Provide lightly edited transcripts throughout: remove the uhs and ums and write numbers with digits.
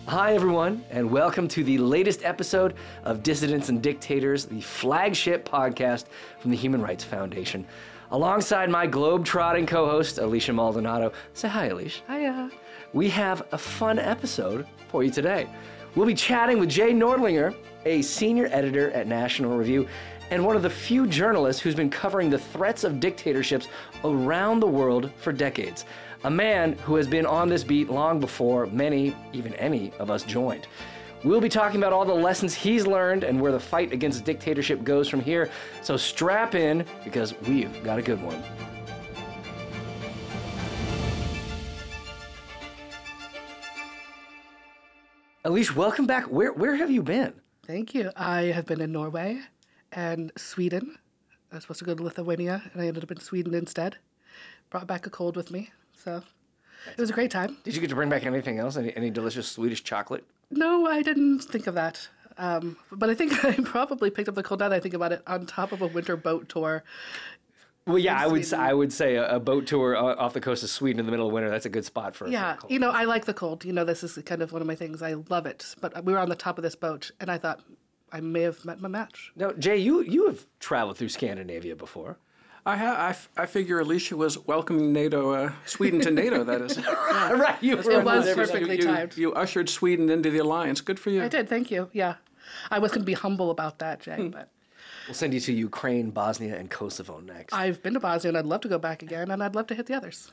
Hi, everyone, and welcome to the latest episode of Dissidents and Dictators, the flagship podcast from the Human Rights Foundation. Alongside my globe-trotting co-host, Alicia Maldonado. Say hi, Alicia. Hiya. We have a fun episode for you today. We'll be chatting with Jay Nordlinger, a senior editor at National Review, and one of the few journalists who's been covering the threats of dictatorships around the world for decades. A man who has been on this beat long before many, even any, of us joined. We'll be talking about all the lessons he's learned and where the fight against dictatorship goes from here. So strap in, because we've got a good one. Alicia, welcome back. Where have you been? Thank you. I have been in Norway and Sweden. I was supposed to go to Lithuania, and I ended up in Sweden instead. Brought back a cold with me, so it was a great time. Did you get to bring back anything else? Any delicious Swedish chocolate? No, I didn't think of that. But I think I probably picked up the cold now that I think about it on top of a winter boat tour. Well, yeah, I would say a boat tour off the coast of Sweden in the middle of winter, that's a good spot for Yeah, a cold. you know, I like the cold. You know, this is kind of one of my things. I love it. But we were on the top of this boat, and I thought I may have met my match. Now, Jay, you have traveled through Scandinavia before. I figure Alicia was welcoming NATO, Sweden to NATO, that is. Yeah. Right, you were It one of was those perfectly timed. You ushered Sweden into the alliance. Good for you. I did, thank you. Yeah. I was going to be humble about that, Jay, but We'll send you to Ukraine, Bosnia, and Kosovo next. I've been to Bosnia, and I'd love to go back again, and I'd love to hit the others.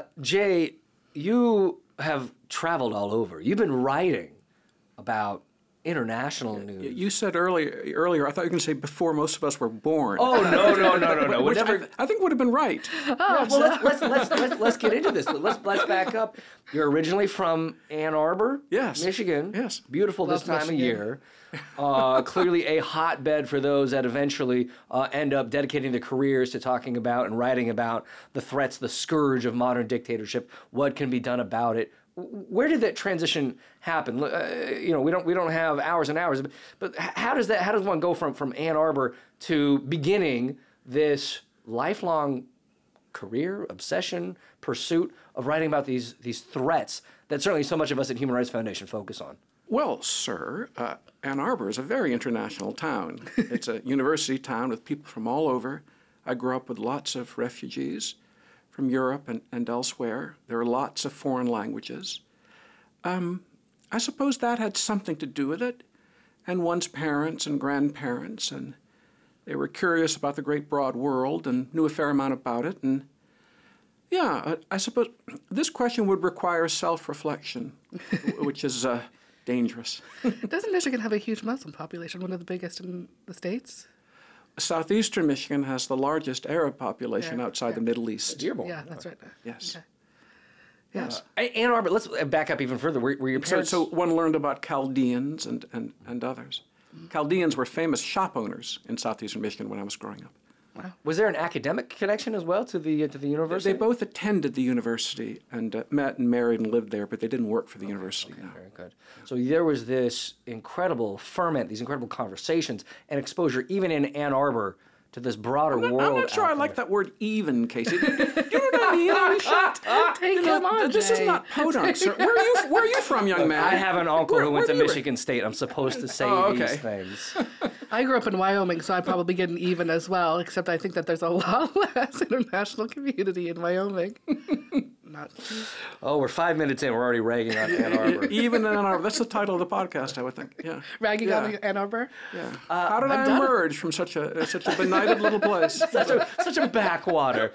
Jay, you have traveled all over. You've been writing about international news. You said earlier, I thought you were going to say before most of us were born. Oh, no. Which I think would have been right. Yeah, well, let's get into this. Let's back up. You're originally from Ann Arbor, Yes. Michigan. Yes. Beautiful this Love time of Michigan. year. Clearly a hotbed for those that eventually end up dedicating their careers to talking about and writing about the threats, the scourge of modern dictatorship, what can be done about it. Where did that transition happen? We don't have hours and hours, but how does one go from Ann Arbor to beginning this lifelong career, obsession, pursuit of writing about these threats that certainly so much of us at Human Rights Foundation focus on? Well, sir, Ann Arbor is a very international town. It's a university town with people from all over. I grew up with lots of refugees from Europe and elsewhere. There are lots of foreign languages. I suppose that had something to do with it, and one's parents and grandparents, and they were curious about the great broad world and knew a fair amount about it. And yeah, I suppose this question would require self-reflection, which is dangerous. Doesn't Michigan have a huge Muslim population, one of the biggest in the States? Southeastern Michigan has the largest Arab population outside the Middle East. Dearborn. Yeah, that's right. Yes. Okay. Yes. Ann Arbor, let's back up even further. Were your parents... So one learned about Chaldeans and others. Chaldeans were famous shop owners in southeastern Michigan when I was growing up. Was there an academic connection as well to the university? They both attended the university and met and married and lived there, but they didn't work for the university. No. Very good. So there was this incredible ferment, these incredible conversations and exposure, even in Ann Arbor, to this broader world. I'm not sure I like that word "even," Casey. You know what I mean? Come on, This is Jay. not podunk, sir. Where are you from, young man? I have an uncle who went to where do you- Michigan State. I'm supposed to say these things. I grew up in Wyoming, so I'd probably get an even as well, except I think that there's a lot less international community in Wyoming. Not. Oh, we're 5 minutes in. We're already ragging on Ann Arbor. Even in Ann Arbor. That's the title of the podcast, I would think. Yeah. Ragging Yeah. on Ann Arbor? Yeah. How did I done it. emerge from such a benighted little place? Such a backwater.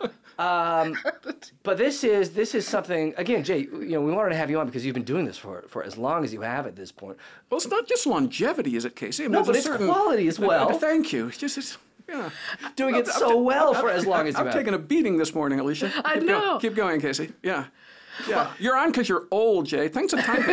But this is something, again, Jay, we wanted to have you on because you've been doing this for as long as you have at this point. Well, it's not just longevity, is it, Casey? I mean, No, there's but a it's quality as well. Thank you. It's yeah. Doing it so well for as long as you I've have. taken a beating this morning, Alicia. I know. Keep going, Casey. Yeah. Yeah. You're on because you're old, Jay. Thanks a time.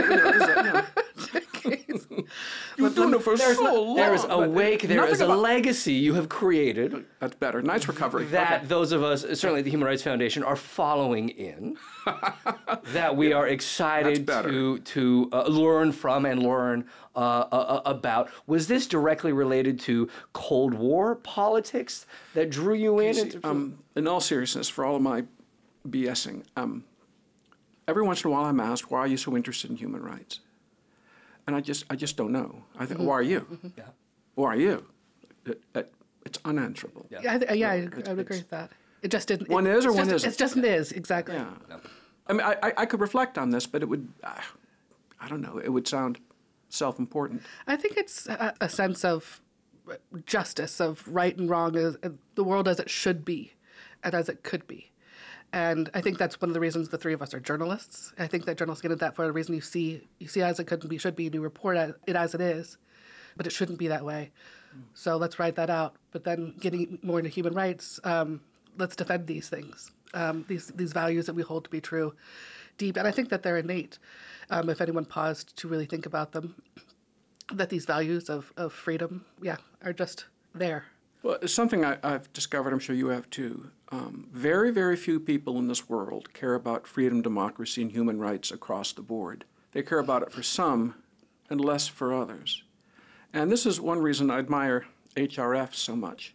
You've been doing it for so long. There is a wake, there is a legacy you have created That's better. Nice recovery. that Okay. those of us, certainly the Human Rights Foundation, are following in, that we are excited That's better. to learn from and learn about. Was this directly related to Cold War politics that drew you in? In all seriousness, for all of my BSing, every once in a while I'm asked, why are you so interested in human rights? And I just don't know. I think, who are you? Yeah. Who are you? It's unanswerable. Yeah. Yeah, I would agree with that. It just didn't. One is or one isn't. It's just an is, exactly. Yeah. I mean, I could reflect on this, but it would, I don't know, it would sound self-important. I think it's a sense of justice, of right and wrong, the world as it should be and as it could be. And I think that's one of the reasons the three of us are journalists. I think that journalists get into that for a reason. You see as it could be, should be, and you report it as it is, but it shouldn't be that way. So let's write that out. But then getting more into human rights, let's defend these things, these values that we hold to be true, deep. And I think that they're innate. If anyone paused to really think about them, that these values of freedom, are just there. Well, it's something I've discovered, I'm sure you have too. Very, very few people in this world care about freedom, democracy, and human rights across the board. They care about it for some and less for others. And this is one reason I admire HRF so much.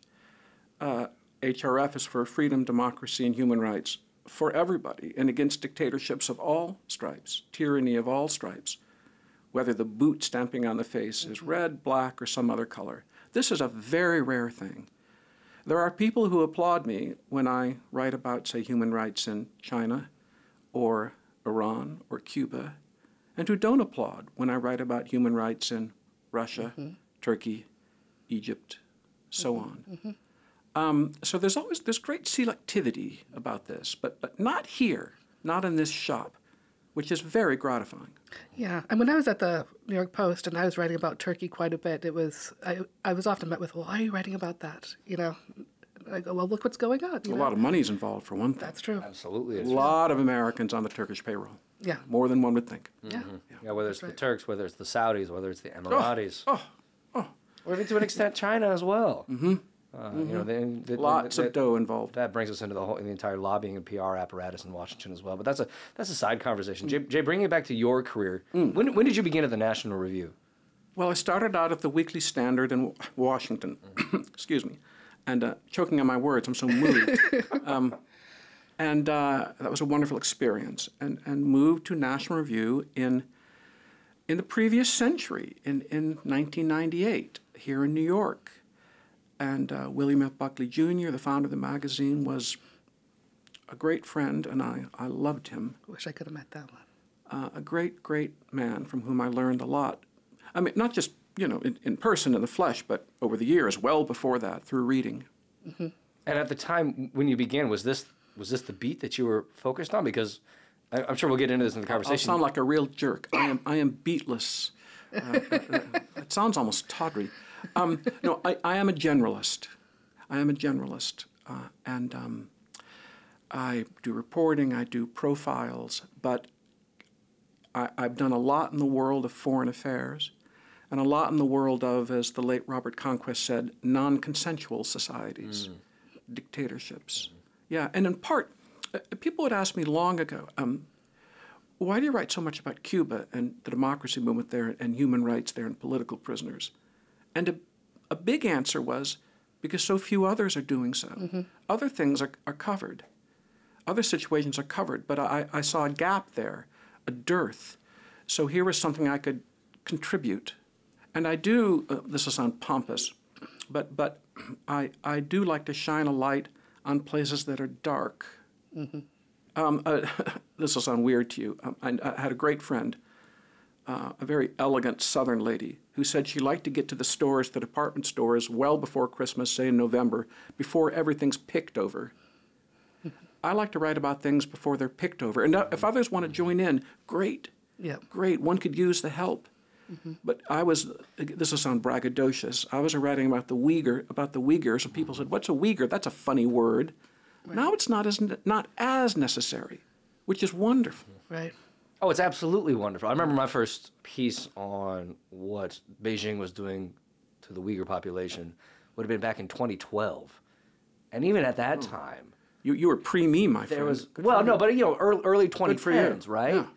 HRF is for freedom, democracy, and human rights for everybody and against dictatorships of all stripes, tyranny of all stripes, whether the boot stamping on the face is red, black, or some other color. This is a very rare thing. There are people who applaud me when I write about, say, human rights in China or Iran or Cuba, and who don't applaud when I write about human rights in Russia, Turkey, Egypt, so on. So there's great selectivity about this, but not here, not in this shop, which is very gratifying. Yeah, and when I was at the New York Post and I was writing about Turkey quite a bit, I was often met with, well, why are you writing about that? I go, well, look what's going on. A lot of money's involved, for one thing. That's true. Absolutely. A lot of Americans on the Turkish payroll. Yeah. More than one would think. Yeah. Yeah, whether it's That's the Turks, whether it's the Saudis, whether it's the Emiratis, Oh, or even to an extent China as well. lots of dough involved. That brings us into the entire lobbying and PR apparatus in Washington as well. But that's a side conversation. Jay, bringing it back to your career, when did you begin at the National Review? Well, I started out at the Weekly Standard in Washington. Excuse me. And choking on my words, I'm so moved. And that was a wonderful experience. And moved to National Review in the previous century, in 1998, here in New York. And William F. Buckley Jr., the founder of the magazine, was a great friend, and I loved him. Wish I could have met that one. A great, great man from whom I learned a lot. I mean, not just, in person, in the flesh, but over the years, well before that, through reading. And at the time when you began, was this the beat that you were focused on? Because I'm sure we'll get into this in the conversation. I'll sound like a real jerk. I am beatless. It sounds almost tawdry. No, I am a generalist. And I do reporting, I do profiles, but I've done a lot in the world of foreign affairs and a lot in the world of, as the late Robert Conquest said, non-consensual societies, dictatorships. Yeah, and in part, people would ask me long ago, why do you write so much about Cuba and the democracy movement there and human rights there and political prisoners? And a big answer was because so few others are doing so. Other things are covered. Other situations are covered, but I saw a gap there, a dearth. So here was something I could contribute. And I do, this will sound pompous, but I do like to shine a light on places that are dark. This will sound weird to you. I had a great friend, a very elegant Southern lady, who said she liked to get to the stores, the department stores, well before Christmas, say in November, before everything's picked over. I like to write about things before they're picked over. And if others want to join in, great. Yeah. Great. One could use the help. But this will sound braggadocious, I was writing about the Uyghurs, and people said, what's a Uyghur? That's a funny word. Right. Now it's not as necessary, which is wonderful. Right. Oh, it's absolutely wonderful. I remember my first piece on what Beijing was doing to the Uyghur population would have been back in 2012. And even at that time... You were pre-me, my friend. Early 2010s, right? Yeah.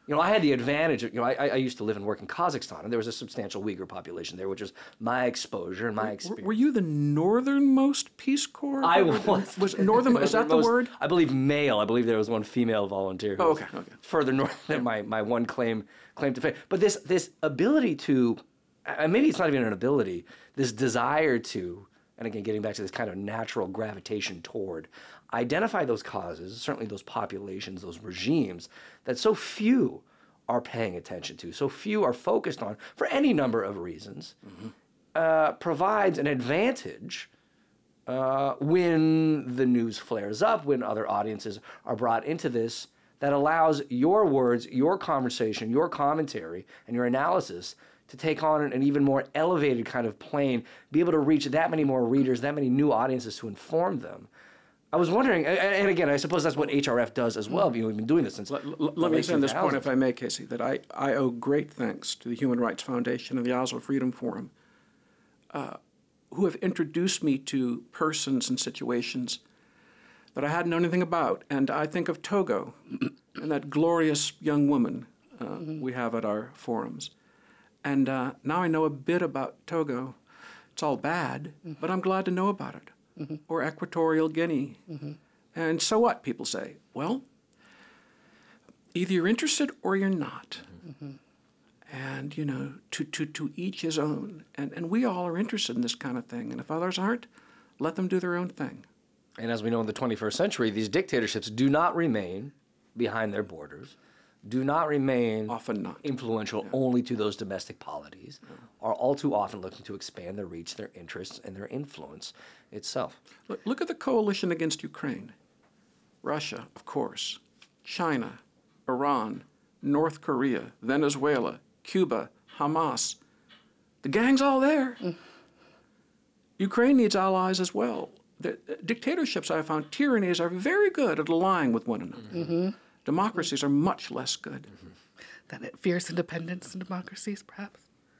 I had the advantage of, I used to live and work in Kazakhstan, and there was a substantial Uyghur population there, which was my exposure and my experience. Were you the northernmost Peace Corps? I was. Was northern? Is that the word? I believe male. I believe there was one female volunteer who was okay. further north than my one claim to fame. But this ability to, maybe it's not even an ability, this desire to, and again, getting back to this kind of natural gravitation toward, identify those causes, certainly those populations, those regimes, that so few are paying attention to, so few are focused on, for any number of reasons, provides an advantage when the news flares up, when other audiences are brought into this, that allows your words, your conversation, your commentary, and your analysis to take on an even more elevated kind of plane, be able to reach that many more readers, that many new audiences to inform them. I was wondering, and again, I suppose that's what HRF does as well. We've been doing this since Let me say on this point, if I may, Casey, that I owe great thanks to the Human Rights Foundation and the Oslo Freedom Forum, who have introduced me to persons and situations that I hadn't known anything about. And I think of Togo and that glorious young woman we have at our forums. And now I know a bit about Togo. It's all bad, but I'm glad to know about it. Or Equatorial Guinea. And so what, people say? Well, either you're interested or you're not. And, to each his own. And we all are interested in this kind of thing. And if others aren't, let them do their own thing. And as we know in the 21st century, these dictatorships do not remain behind their borders, do not remain often not influential only to those domestic polities, are all too often looking to expand their reach, their interests, and their influence itself. Look at the coalition against Ukraine. Russia, of course, China, Iran, North Korea, Venezuela, Cuba, Hamas. The gang's all there. Ukraine needs allies as well. The dictatorships, I have found, tyrannies are very good at allying with one another. Democracies are much less good. That fierce independence in democracies, perhaps.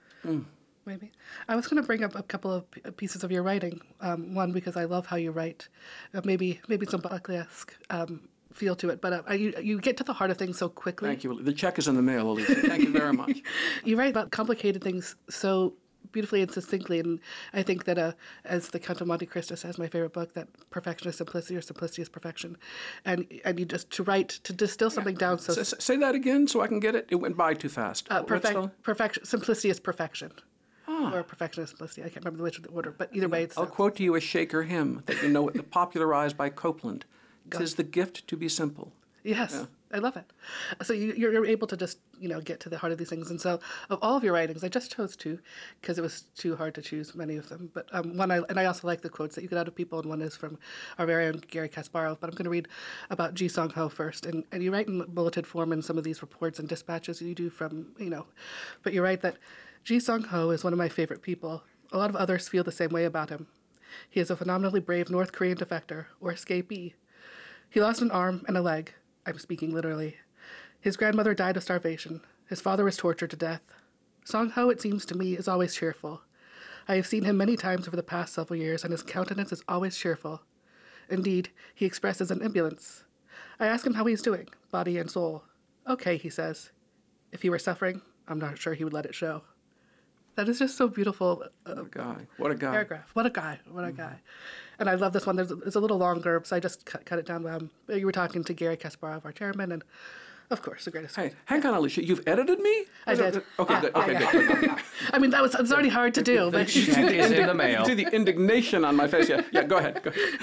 Maybe. I was going to bring up a couple of pieces of your writing. One, because I love how you write. Maybe some Buckley-esque feel to it, but you get to the heart of things so quickly. Thank you. The check is in the mail, Alicia. Thank you very much. You write about complicated things so beautifully and succinctly, and I think that as the Count of Monte Cristo says, my favorite book, that perfection is simplicity or simplicity is perfection, and you just to distill something down so. Say that again so I can get it. It went by too fast. Perfection. Simplicity is perfection. Or perfection is simplicity. I can't remember which of the order, but either way, it's. I'll quote to you a Shaker hymn that you know, popularized by Copeland. "'Tis the gift to be simple." Yes, yeah. I love it. So you're able to just get to the heart of these things. And so of all of your writings, I just chose two because it was too hard to choose many of them. But I also like the quotes that you get out of people, and one is from our very own Garry Kasparov. But I'm going to read about Ji Song Ho first. And you write in bulleted form in some of these reports and dispatches you do from, but you write that Ji Song Ho is one of my favorite people. A lot of others feel the same way about him. He is a phenomenally brave North Korean defector or escapee. He lost an arm and a leg. I'm speaking literally. His grandmother died of starvation. His father was tortured to death. Song Ho, it seems to me, is always cheerful. I have seen him many times over the past several years, and his countenance is always cheerful. Indeed, he expresses an ebullience. I ask him how he's doing, body and soul. Okay, he says. If he were suffering, I'm not sure he would let it show. That is just so beautiful. What a guy. What a guy. Paragraph. What a guy. What a guy. And I love this one. It's a little longer, so I just cut it down. You were talking to Garry Kasparov, our chairman, and of course, the greatest. Hey, hang on, Alicia. You've edited me? I did. Okay, good. Okay, good. I mean, it's already hard to do. But Check is in the mail. See the indignation on my face. Yeah, go ahead.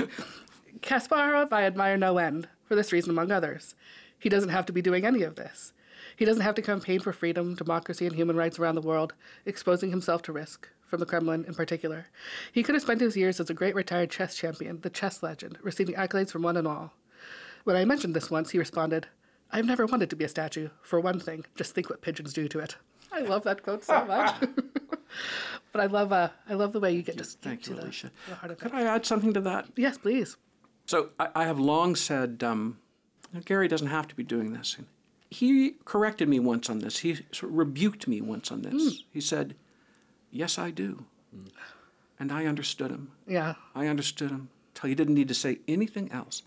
Kasparov, I admire no end, for this reason, among others. He doesn't have to be doing any of this. He doesn't have to campaign for freedom, democracy, and human rights around the world, exposing himself to risk, from the Kremlin in particular. He could have spent his years as a great retired chess champion, the chess legend, receiving accolades from one and all. When I mentioned this once, he responded, "I've never wanted to be a statue. For one thing, just think what pigeons do to it." I love that quote so much. But I love the way you get to speak to the heart of it. Could I add something to that? Yes, please. So I have long said, Garry doesn't have to be doing this. He corrected me once on this. He sort of rebuked me once on this. He said, "Yes, I do." And I understood him. Yeah. I understood him till he didn't need to say anything else.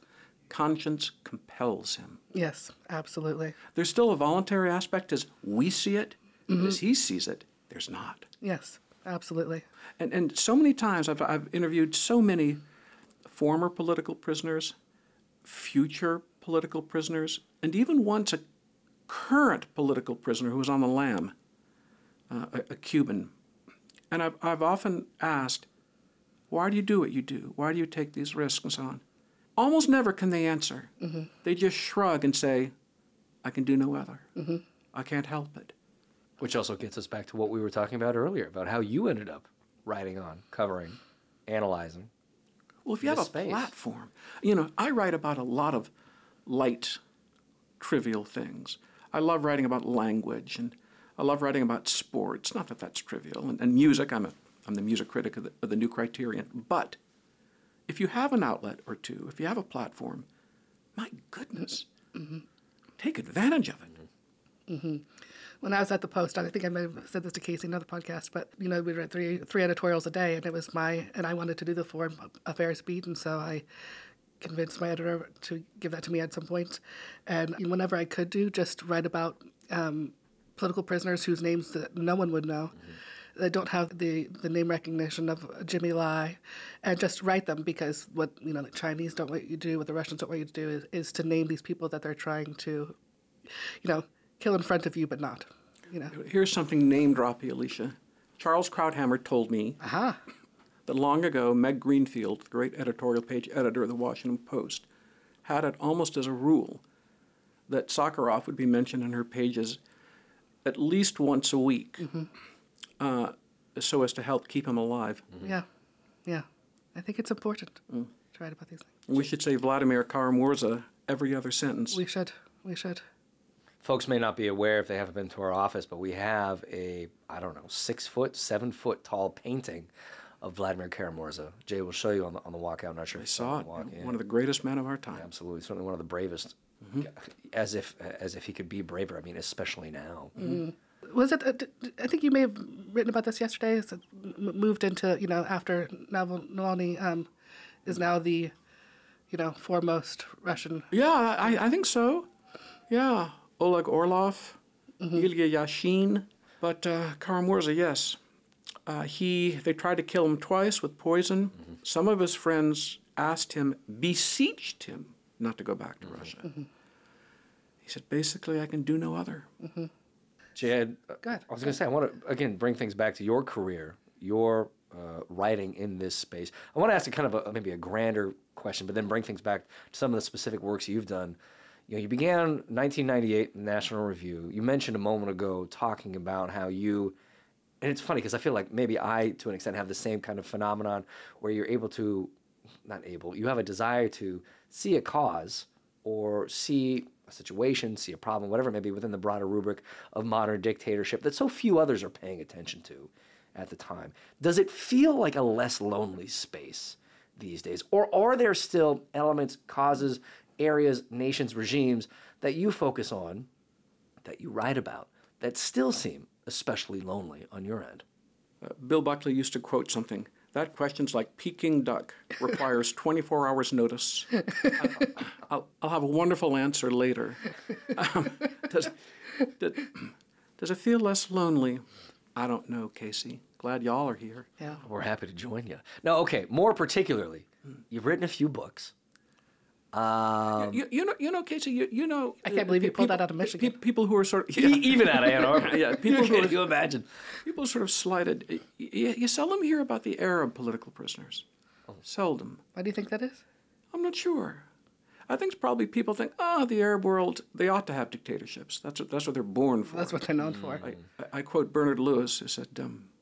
conscience compels him. Yes, absolutely. There's still a voluntary aspect as we see it, but as he sees it, there's not. Yes, absolutely. And so many times I've interviewed so many former political prisoners, future political prisoners, and even once a current political prisoner who was on the lam, a Cuban. And I've often asked, why do you do what you do? Why do you take these risks and so on? Almost never can they answer. They just shrug and say, I can do no other. I can't help it. Which also gets us back to what we were talking about earlier, about how you ended up writing on, covering, analyzing. Well, if you have a space. platform, I write about a lot of light, trivial things. I love writing about language, and I love writing about sports. Not that that's trivial, and music. I'm the music critic of the New Criterion. But if you have an outlet or two, if you have a platform, my goodness, take advantage of it. When I was at the Post, I think I may have said this to Casey in another podcast, but we read three editorials a day, and it was and I wanted to do the foreign affairs beat, and so I convinced my editor to give that to me at some point. And whenever I could just write about political prisoners whose names that no one would know, that don't have the name recognition of Jimmy Lai, and just write them because what the Chinese don't want you to do, what the Russians don't want you to do is to name these people that they're trying to, kill in front of you, but not. Here's something name-droppy, Alicia. Charles Krauthammer told me that long ago, Meg Greenfield, the great editorial page editor of the Washington Post, had it almost as a rule that Sakharov would be mentioned in her pages at least once a week, so as to help keep him alive. Yeah. I think it's important to write about these things. We should say Vladimir Karamurza every other sentence. We should. Folks may not be aware if they haven't been to our office, but we have a, 6 foot, 7 foot tall painting of Vladimir Karamurza. Jay will show you on the walkout. I'm not sure I if you saw it. Walk, yeah. One of the greatest men of our time. Absolutely, certainly one of the bravest. As if he could be braver. I mean, especially now. Was it? I think you may have written about this yesterday. So moved into after Navalny is now the foremost Russian. Yeah, I think so. Yeah, Oleg Orlov, Ilya Yashin, but Karamurza, yes. They tried to kill him twice with poison. Some of his friends beseeched him not to go back to Russia. He said, basically, I can do no other. Jed, Go ahead. I was going to say, I want to, again, bring things back to your career, your writing in this space. I want to ask you kind of maybe a grander question, but then bring things back to some of the specific works you've done. You began 1998 in the National Review. You mentioned a moment ago talking about how and it's funny because I feel like maybe I, to an extent, have the same kind of phenomenon where you're you have a desire to see a cause or see a situation, see a problem, whatever it may be within the broader rubric of modern dictatorship that so few others are paying attention to at the time. Does it feel like a less lonely space these days? Or are there still elements, causes, areas, nations, regimes that you focus on, that you write about, that still seem especially lonely on your end? Bill Buckley used to quote something. That question's like Peking duck, requires 24 hours notice. I'll have a wonderful answer later. Does it feel less lonely? I don't know, Casey. Glad y'all are here. Yeah. We're happy to join you. Now, okay, more particularly, you've written a few books. Casey, I can't believe you pulled that out of Michigan. People who are sort of... Even out of Ann Arbor. Yeah, people who Can you imagine? People sort of slighted. You seldom hear about the Arab political prisoners. Seldom. Why do you think that is? I'm not sure. I think it's probably people think, the Arab world, they ought to have dictatorships. That's what they're born for. That's what they're known for. I quote Bernard Lewis, who said,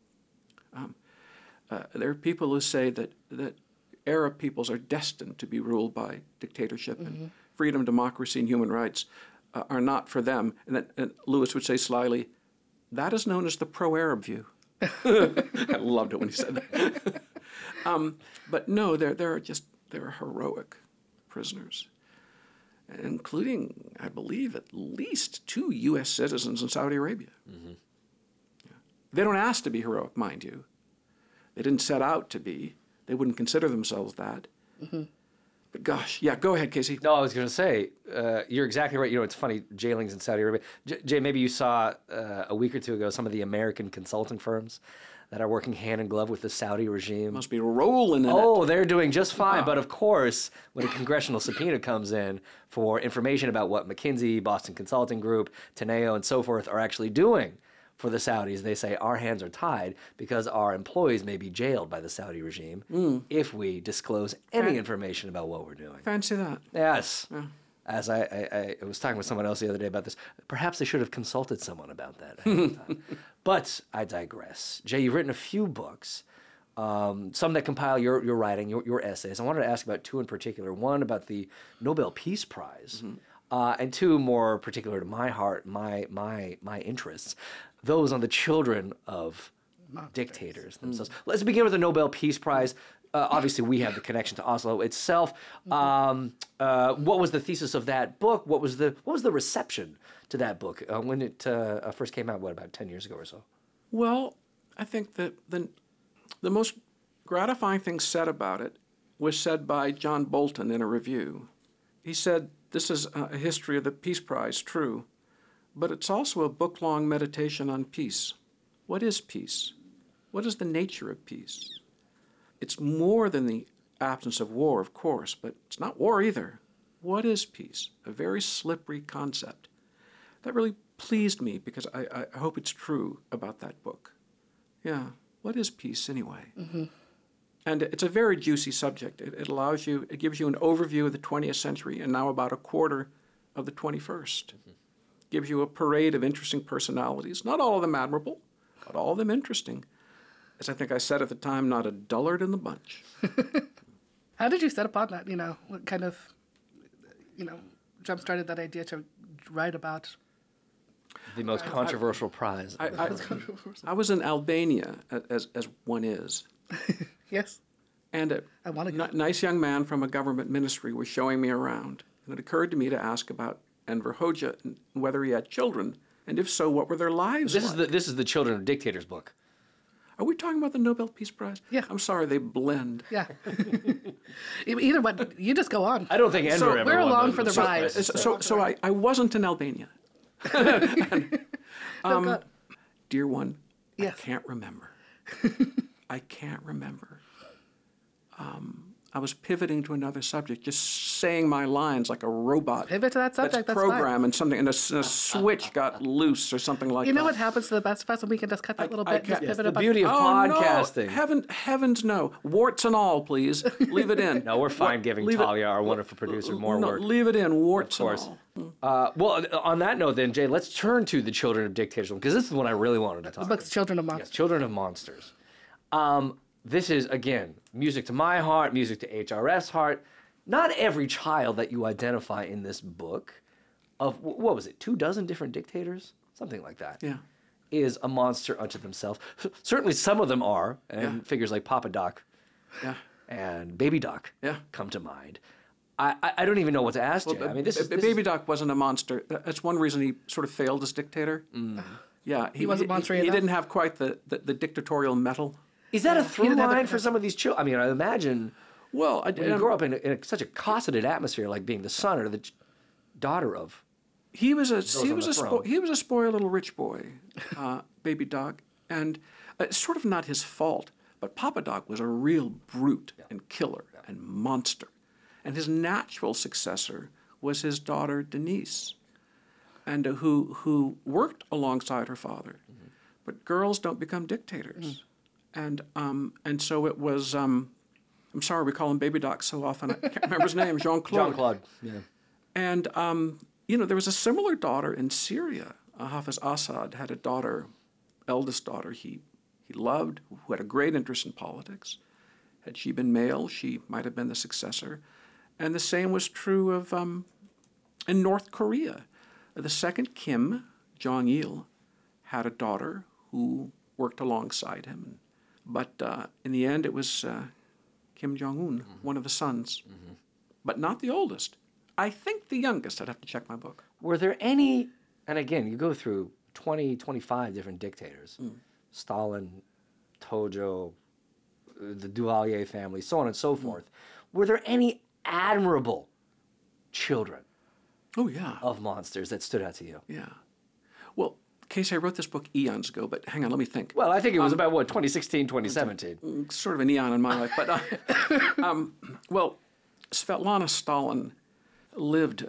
there are people who say that Arab peoples are destined to be ruled by dictatorship, and freedom, democracy, and human rights are not for them. And Lewis would say slyly, that is known as the pro-Arab view. I loved it when he said that. But no, there are heroic prisoners, including, I believe, at least 2 U.S. citizens in Saudi Arabia. Yeah. They don't ask to be heroic, mind you. They didn't set out to be. They wouldn't consider themselves that. But gosh, yeah, go ahead, Casey. No, I was going to say, you're exactly right. You know, it's funny, jailings in Saudi Arabia. Jay, maybe you saw a week or two ago some of the American consulting firms that are working hand in glove with the Saudi regime. Must be rolling in it. Oh, they're doing just fine. But of course, when a congressional subpoena comes in for information about what McKinsey, Boston Consulting Group, Teneo, and so forth are actually doing for the Saudis, they say our hands are tied because our employees may be jailed by the Saudi regime if we disclose any information about what we're doing. Fancy that. Yes. As I was talking with someone else the other day about this, perhaps they should have consulted someone about that ahead of time. But I digress. Jay, you've written a few books, some that compile your writing, your essays. I wanted to ask about two in particular. One about the Nobel Peace Prize, and two more particular to my heart, my interests, those on the children of dictators themselves. Let's begin with the Nobel Peace Prize. Obviously, we have the connection to Oslo itself. What was the thesis of that book? What was the reception to that book when it first came out? What, about 10 years ago or so? Well, I think that the most gratifying thing said about it was said by John Bolton in a review. He said, "This is a history of the Peace Prize, true, but it's also a book-long meditation on peace. What is peace? What is the nature of peace? It's more than the absence of war, of course, but it's not war either. What is peace? A very slippery concept." That really pleased me because I hope it's true about that book. Yeah, what is peace anyway? And it's a very juicy subject. It gives you an overview of the 20th century and now about a quarter of the 21st. Gives you a parade of interesting personalities, not all of them admirable, but all of them interesting. As I think I said at the time, not a dullard in the bunch. How did you set upon that? What kind of, jump-started that idea to write about? The most controversial prize. I was in Albania, as one is. Yes. And I want to go. Nice young man from a government ministry was showing me around. And it occurred to me to ask about Enver Hoxha and whether he had children. And if so, what were their lives like? This is the Children of Dictators book. Are we talking about the Nobel Peace Prize? Yeah. I'm sorry, they blend. Yeah. Either way, you just go on. I don't think Enver ever we're won along the for the Peace ride. Prize. So I wasn't in Albania. God. Dear one, Yes. I can't remember. I can't remember. I was pivoting to another subject, just saying my lines like a robot. Pivot to that subject, that's programmed fine. and something, and a switch got loose or something like that. You know what happens to the best of us, and we can just cut that little bit, just pivot The up. beauty of podcasting. No. Heavens no. Warts and all, please. Leave it in. No, we're fine giving leave it- Talia, our wonderful producer, more no, work. leave it in. Warts Of course. and all. Well, on that note then, Jay, let's turn to the Children of Dictators, because this is the one I really wanted to talk The about. book's Children of Monsters. Children of Monsters. This is, again, music to my heart, music to HRF's heart. Not every child that you identify in this book of, what was it, 24 different dictators? Something like that. Yeah. Is a monster unto themselves. Certainly some of them are, and Yeah. figures like Papa Doc Yeah. and Baby Doc Yeah. come to mind. I don't even know what to ask you. I mean, this is... Baby Doc wasn't a monster. That's one reason he sort of failed as dictator. Yeah, He wasn't monster He enough? didn't have quite the dictatorial mettle. Is that a through didn't have line the for some of these children? I mean, I imagine Well, when you grow up in such a cosseted atmosphere, like being the son or the daughter of... he was a on the throne. he was a spoiled little rich boy, Baby Doc, and it's sort of not his fault. But Papa Doc was a real brute and killer and monster, and his natural successor was his daughter Denise, and who worked alongside her father. But girls don't become dictators, and so it was. I'm sorry, we call him Baby Doc so often. I can't remember his name. Jean-Claude. Jean-Claude, yeah. And, there was a similar daughter in Syria. Hafiz Assad had a daughter, eldest daughter he loved, who had a great interest in politics. Had she been male, she might have been the successor. And the same was true of in North Korea. The second Kim Jong-il had a daughter who worked alongside him. But in the end, it was Kim Jong-un, one of the sons, but not the oldest. I think the youngest. I'd have to check my book. Were there any, and again, you go through 20, 25 different dictators. Stalin, Tojo, the Duvalier family, so on and so forth. Were there any admirable children Oh, yeah. of monsters that stood out to you? Yeah. Well, Casey, I wrote this book eons ago, but hang on, let me think. Well, I think it was about, 2016, 2017? Sort of an eon in my life. But, well, Svetlana Stalin lived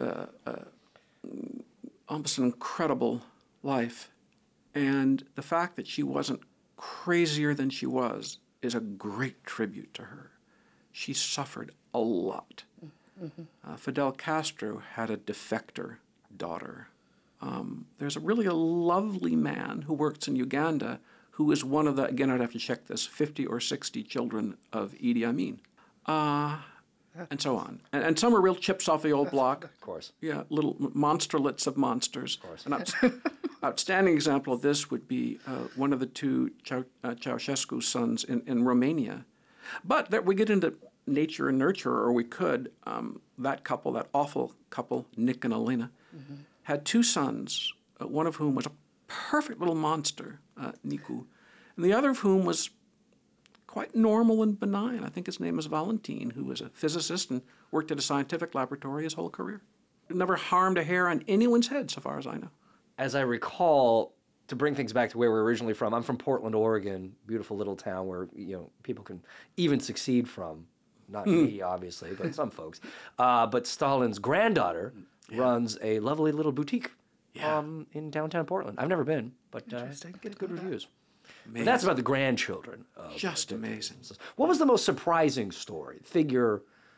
almost an incredible life. And the fact that she wasn't crazier than she was is a great tribute to her. She suffered a lot. Fidel Castro had a defector daughter. There's really a lovely man who works in Uganda who is one of the, again, I'd have to check this, 50 or 60 children of Idi Amin. And so on. And some are real chips off the old block. Of course. Yeah, little monsterlets of monsters. Of course. An outstanding example of this would be one of the two Ceausescu sons in Romania. But there, we get into nature and nurture, or we could. That couple, that awful couple, Nick and Elena, had two sons, one of whom was a perfect little monster, Niku, and the other of whom was quite normal and benign. I think his name is Valentin, who was a physicist and worked at a scientific laboratory his whole career. Never harmed a hair on anyone's head, so far as I know. As I recall, to bring things back to where we're originally from, I'm from Portland, Oregon, beautiful little town where people can even succeed from. Not me, obviously, but some folks. But Stalin's granddaughter runs a lovely little boutique in downtown Portland. I've never been, but get good reviews. But that's about the grandchildren. Just amazing. What was the most surprising story? Figure,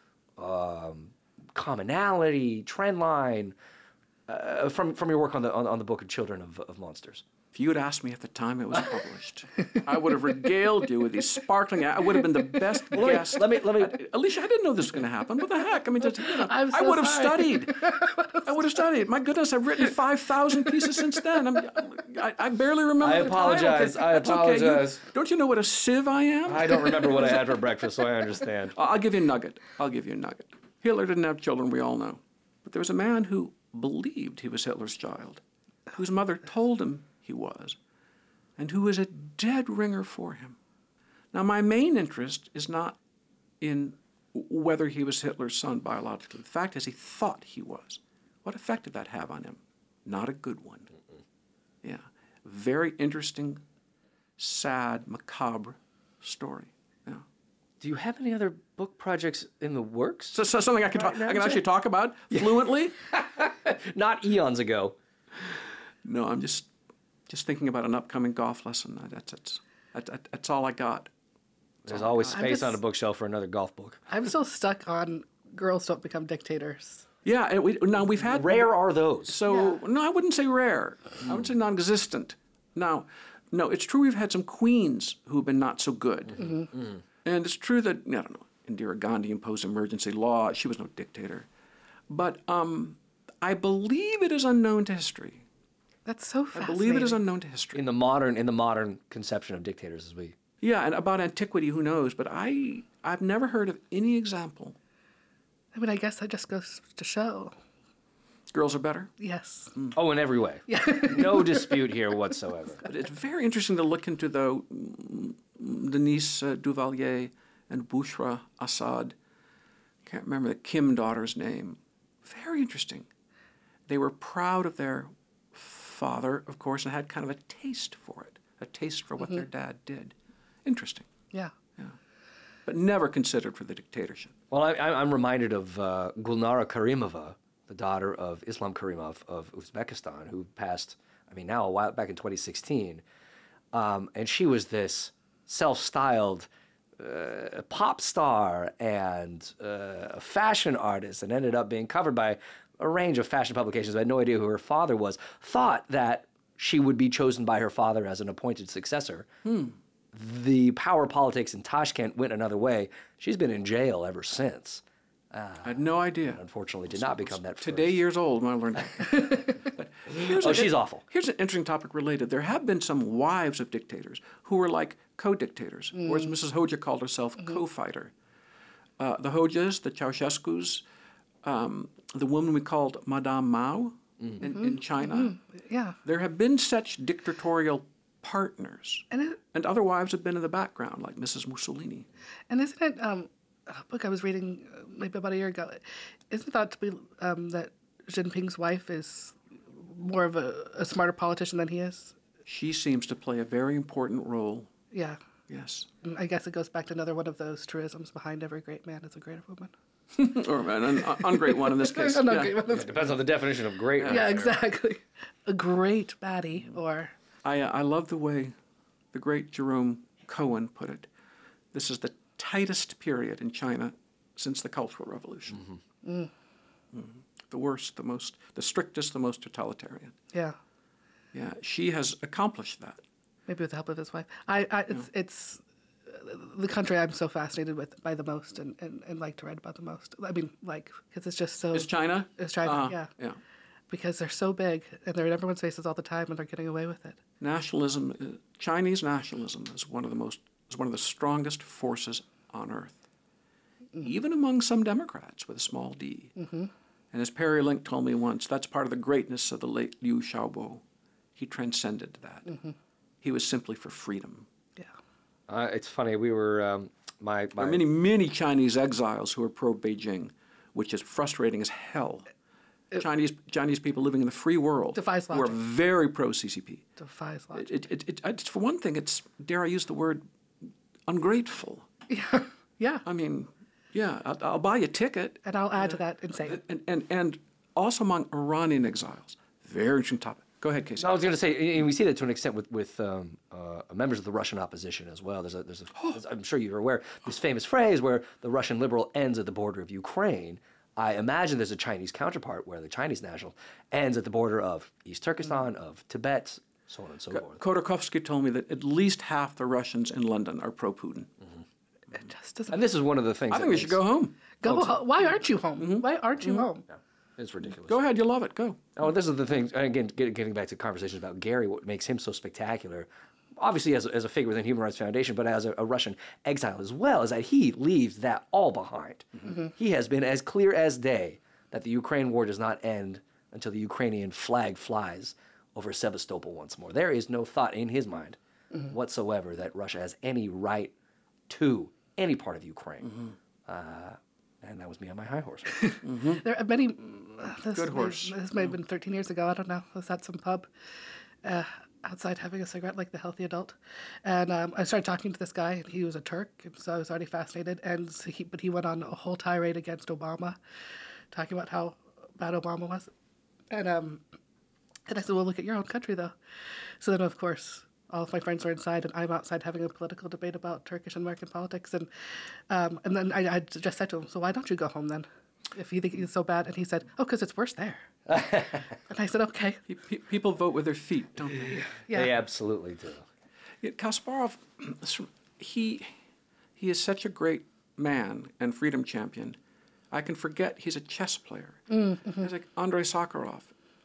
commonality, trend line, from your work on the book of Children of Monsters? If you had asked me at the time it was published, I would have regaled you with these sparkling. I would have been the best guest. Let me. Alicia, I didn't know this was going to happen. What the heck? I mean, I'm so I would have sorry. studied. I would have studied. My goodness, I've written 5,000 pieces since then. I barely remember. I the title. apologize. I That's okay. apologize. Don't you know what a sieve I am? I don't remember what I had for breakfast, so I understand. I'll give you a nugget. Hitler didn't have children, we all know. But there was a man who believed he was Hitler's child, whose mother told him he was, and who was a dead ringer for him. Now, my main interest is not in whether he was Hitler's son biologically. The fact is he thought he was. What effect did that have on him? Not a good one. Yeah. Very interesting, sad, macabre story. Yeah. Do you have any other book projects in the works? So something I can Right now, I can actually Jay? talk about fluently? Not eons ago. No, I'm just thinking about an upcoming golf lesson. That's all I got. There's always I'm space on a just- bookshelf for another golf book. I'm still stuck on girls don't become dictators. Yeah, and we've had Rare are those. So no, I wouldn't say rare. I would say non-existent. Now, no, it's true we've had some queens who've been not so good, and it's true that I don't know. Indira Gandhi imposed emergency law. She was no dictator, but I believe it is unknown to history. That's so I fascinating. believe it is unknown to history. in the modern conception of dictators, as we. Yeah, and about antiquity, who knows? But I've never heard of any example. I mean, I guess that just goes to show. Girls are better. Yes. Oh, in every way. Yeah. No dispute here whatsoever. But it's very interesting to look into, though, Denise Duvalier and Bushra Assad. Can't remember the Kim daughter's name. Very interesting. They were proud of their father, of course, and had kind of a taste for it, a taste for what their dad did. Interesting, Yeah. but never considered for the dictatorship. Well, I'm reminded of Gulnara Karimova, the daughter of Islam Karimov of Uzbekistan, who passed, now a while back in 2016. And she was this self-styled pop star and a fashion artist, and ended up being covered by a range of fashion publications. I had no idea who her father was. Thought that she would be chosen by her father as an appointed successor. The power politics in Tashkent went another way. She's been in jail ever since. I had no idea. Unfortunately, did not become that Today, years old when I learned that. But she's awful. Here's an interesting topic related. There have been some wives of dictators who were like co-dictators, or as Mrs. Hoxha called herself, co-fighter. The Hoxhas, the Ceausescus, the woman we called Madame Mao in China. Yeah. There have been such dictatorial partners. And And other wives have been in the background, like Mrs. Mussolini. isn't it book I was reading maybe about a year ago. Isn't it thought to be that Jinping's wife is more of a smarter politician than he is? She seems to play a very important role. Yeah. Yes. And I guess it goes back to another one of those truisms: behind every great man is a great woman. Or an ungreat one in this case. An Yeah. ungreat one. It depends on the definition of great. Yeah, exactly. A great baddie, or I love the way the great Jerome Cohen put it. This is the tightest period in China since the Cultural Revolution. The worst, the strictest, the most totalitarian. yeah, Yeah, she has accomplished that. maybe with the help of his wife. It's the country I'm so fascinated with by the most, and like to read about the most. I mean, because it's just so. Is China? It's China, yeah. Yeah. Because they're so big and they're in everyone's faces all the time, and they're getting away with it. Nationalism, Chinese nationalism is one of the strongest forces on earth, even among some Democrats with a small d. And as Perry Link told me once, that's part of the greatness of the late Liu Xiaobo. He transcended that. He was simply for freedom. Yeah. It's funny. We were my There are many Chinese exiles who are pro-Beijing, which is frustrating as hell. Chinese people living in the free world Defies who are logic. very pro-CCP. Defies logic. For one thing, it's, dare I use the word, ungrateful. Yeah. I mean, yeah, I'll buy you a ticket. And I'll add to that, insane. And also among Iranian exiles. Very interesting topic. Go ahead, Casey. I was going to say, and we see that to an extent with members of the Russian opposition as well. I'm sure you're aware, this famous phrase where the Russian liberal ends at the border of Ukraine. I imagine there's a Chinese counterpart where the Chinese national ends at the border of East Turkestan, of Tibet, so on and so forth. Khodorkovsky told me that at least half the Russians in London are pro-Putin. It just doesn't. And this is one of the things. I think we should go home. Why aren't you home? Why aren't you home? It's ridiculous. Go ahead, you love it. Go. Oh, this is the thing. Again, getting back to conversations about Gary, what makes him so spectacular, obviously as a figure within Human Rights Foundation, but as a Russian exile as well, is that he leaves that all behind. He has been as clear as day that the Ukraine war does not end until the Ukrainian flag flies over Sevastopol once more. There is no thought in his mind whatsoever that Russia has any right to any part of Ukraine. And that was me on my high horse. There are many. Good horse. This may have been 13 years ago. I don't know. I was at some pub outside having a cigarette like the healthy adult. And I started talking to this guy, and he was a Turk, and so I was already fascinated. But he went on a whole tirade against Obama, talking about how bad Obama was. And I said, well, look at your own country, though. So then, of course, all of my friends are inside, and I'm outside having a political debate about Turkish and American politics. And then I just said to him, so why don't you go home then, if you think it's so bad? And he said, oh, because it's worse there. And I said, okay. People vote with their feet, don't they? Yeah. They absolutely do. Yeah, Kasparov, he is such a great man and freedom champion. I can forget he's a chess player. He's like Andrei Sakharov.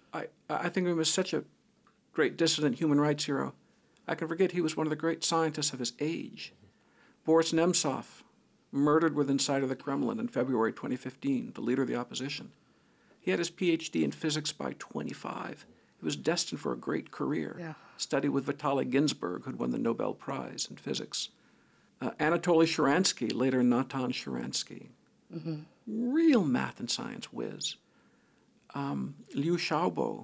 I think of him as such a great dissident human rights hero. I can forget he was one of the great scientists of his age. Boris Nemtsov, murdered within sight of the Kremlin in February 2015, the leader of the opposition. He had his PhD in physics by 25. He was destined for a great career. Yeah. Studied with Vitaly Ginzburg, who'd won the Nobel Prize in physics. Anatoly Sharansky, later Natan Sharansky. Real math and science whiz. Liu Xiaobo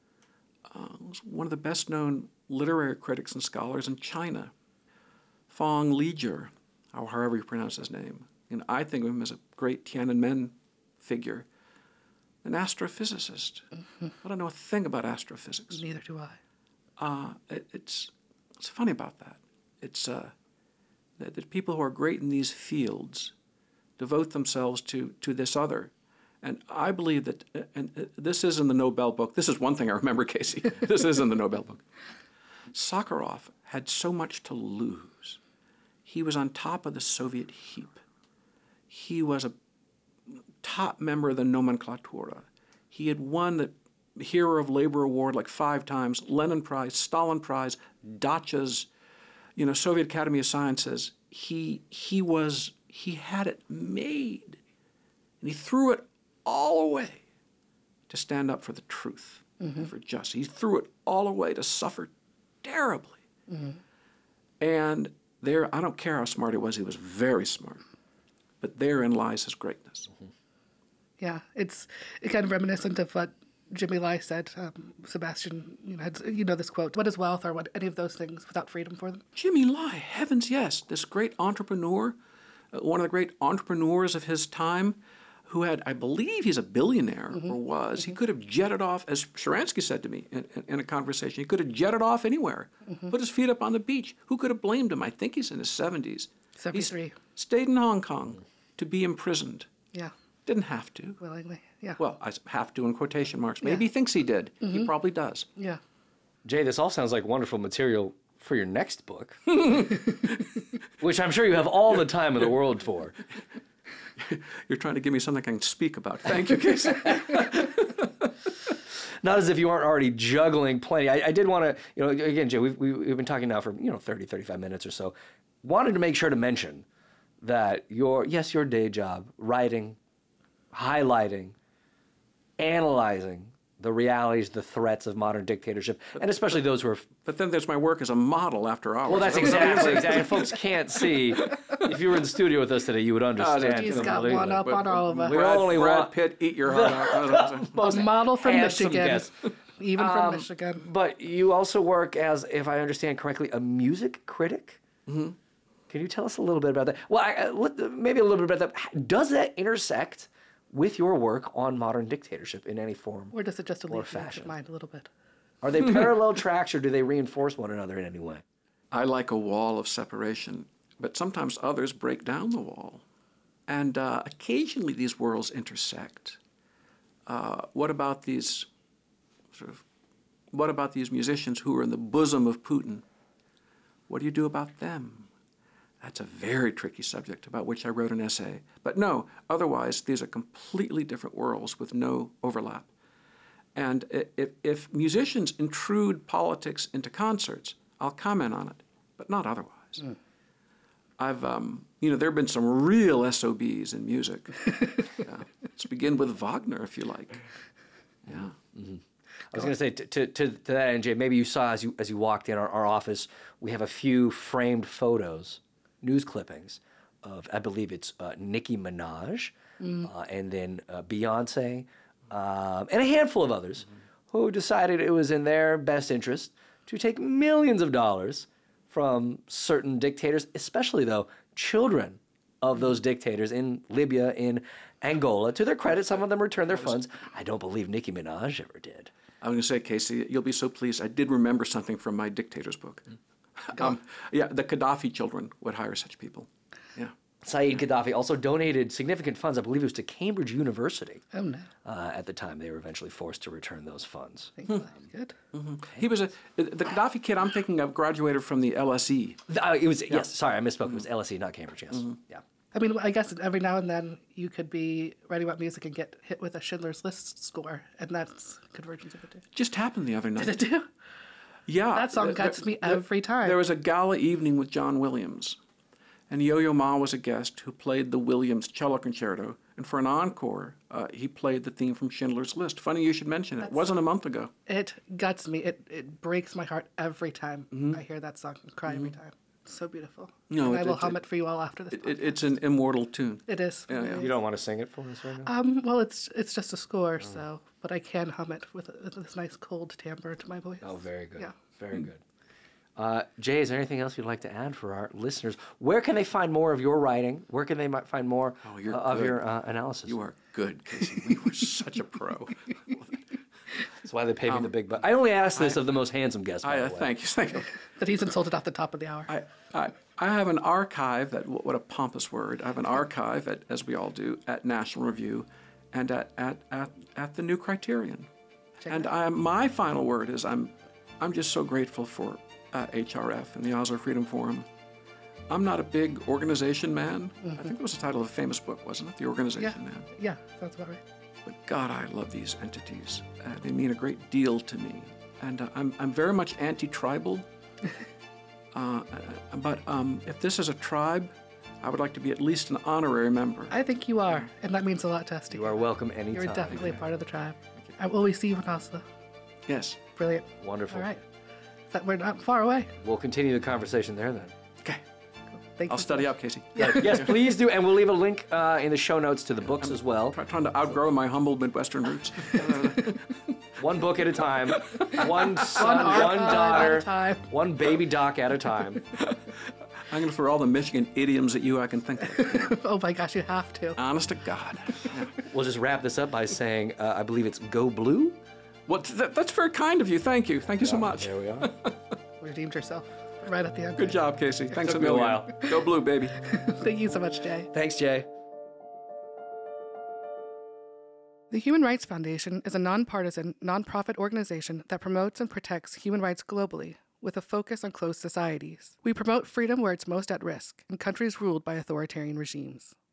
was one of the best-known literary critics and scholars in China. Fong Lijier, or however you pronounce his name. And I think of him as a great Tiananmen figure. An astrophysicist. I don't know a thing about astrophysics. Neither do I. It's funny about that. It's that people who are great in these fields devote themselves to this other. And I believe that, and this is in the Nobel book. This is one thing I remember, Casey. This is in the Nobel book. Sakharov had so much to lose. He was on top of the Soviet heap. He was a top member of the nomenklatura. He had won the Hero of Labor Award like 5 times, Lenin Prize, Stalin Prize, Dacha's, Soviet Academy of Sciences. He had it made. And he threw it all away to stand up for the truth and for justice. He threw it all away to suffer terribly. And I don't care how smart he was very smart. but therein lies his greatness. Yeah, it's kind of reminiscent of what Jimmy Lai said. Sebastian, had, this quote: "What is wealth, or what any of those things, without freedom for them?" Jimmy Lai, heavens yes, this great entrepreneur, one of the great entrepreneurs of his time, who had, I believe he's a billionaire, or was. He could have jetted off, as Sharansky said to me in a conversation, he could have jetted off anywhere, put his feet up on the beach. Who could have blamed him? I think he's in his 70s. 73. He stayed in Hong Kong to be imprisoned. Yeah, Didn't have to. willingly. Yeah. Well, I have to in quotation marks. Maybe he thinks he did. He probably does. Yeah. Jay, this all sounds like wonderful material for your next book, which I'm sure you have all the time in the world for. You're trying to give me something I can speak about. Thank you, Casey. Not as if you aren't already juggling plenty. I did want to, again, Jay, we've been talking now for 30, 35 minutes or so. Wanted to make sure to mention that your day job, writing, highlighting, analyzing the realities, the threats of modern dictatorship, and especially those who are. But then there's my work as a model after hours. Well, that's exactly. Folks can't see. If you were in the studio with us today, you would understand. He's got one up on all of us. We only Brad want Pitt, eat your heart out. A model from handsome Michigan. guest. Even from Michigan. But you also work as, if I understand correctly, a music critic. Mm-hmm. Can you tell us a little bit about that? Well, maybe a little bit about that. Does that intersect with your work on modern dictatorship in any form? Or does it just alleviate your fashion? mind a little bit? Are they parallel tracks, or do they reinforce one another in any way? I like a wall of separation, but sometimes others break down the wall. And occasionally these worlds intersect. What about these musicians who are in the bosom of Putin? What do you do about them? That's a very tricky subject about which I wrote an essay. But no, otherwise, these are completely different worlds with no overlap. And if musicians intrude politics into concerts, I'll comment on it, but not otherwise. I've, there have been some real SOBs in music. Let's begin with Wagner, if you like. Yeah. Mm-hmm. I was going to say, to that end, Jay, maybe you saw as you walked in our office, we have a few framed photos, news clippings of, I believe it's Nicki Minaj, and then Beyonce, and a handful of others who decided it was in their best interest to take millions of dollars from certain dictators, especially, though, children of those dictators in Libya, in Angola. To their credit, some of them returned their funds. I don't believe Nicki Minaj ever did. I was going to say, Casey, you'll be so pleased. I did remember something from my dictator's book. The Gaddafi children would hire such people. Yeah. Saeed Gaddafi also donated significant funds, I believe it was to Cambridge University. Oh, no. At the time, they were eventually forced to return those funds. Good. He was the Gaddafi kid I'm thinking of graduated from the LSE. Yes, sorry, I misspoke. It was LSE, not Cambridge, yes. Yeah. I mean, I guess every now and then you could be writing about music and get hit with a Schindler's List score, and that's Convergence of It. Just happened the other night. Did it do? Yeah. That song gets me every time. There was a gala evening with John Williams, and Yo-Yo Ma was a guest who played the Williams cello concerto, and for an encore, he played the theme from Schindler's List. Funny you should mention it. It wasn't a month ago. It guts me. It breaks my heart every time I hear that song and cry every time. So beautiful. No, and I will hum it for you all after this podcast. It's an immortal tune. It is. Yeah. You don't want to sing it for us right now? Well, it's just a score, so, but I can hum it with this nice cold timbre to my voice. Oh, very good. Yeah. Very good. Jay, is there anything else you'd like to add for our listeners? Where can they find more of your writing? Where can they find more of your analysis? You are good, Casey. You are such a pro. That's why they pay me the big bucks. I only ask this of the most handsome guest, by the way. Thank you. That he's insulted off the top of the hour. I have an archive, what a pompous word. I have an archive, as we all do, at National Review and at the New Criterion. My final word is I'm just so grateful for HRF and the Oslo Freedom Forum. I'm not a big organization man. I think it was the title of a famous book, wasn't it? The Organization Man. Yeah, sounds about right. But God, I love these entities. They mean a great deal to me. And I'm very much anti-tribal. But if this is a tribe, I would like to be at least an honorary member. I think you are, and that means a lot to us. You are welcome anytime. You're definitely a part of the tribe. Will we see you in Oslo? Yes. Brilliant. Wonderful. All right. We're not far away. We'll continue the conversation there then. Okay. Thank I'll you so study much. up, Casey. Yes, please do. And we'll leave a link in the show notes to the books as well. Trying to outgrow my humble Midwestern roots. One book at a time, one son, One archive one at a daughter, time. one baby doc at a time. I'm going to throw all the Michigan idioms at you I can think of. Oh my gosh, you have to. Honest to God. Yeah. We'll just wrap this up by saying, I believe it's Go Blue. Well, that's very kind of you. Thank you. Thank you so much. There we are. Redeemed yourself right at the end. Good job, Casey. Thanks Took a me a million. while. Go blue, baby. Thank you so much, Jay. Thanks, Jay. The Human Rights Foundation is a nonpartisan, nonprofit organization that promotes and protects human rights globally with a focus on closed societies. We promote freedom where it's most at risk, in countries ruled by authoritarian regimes.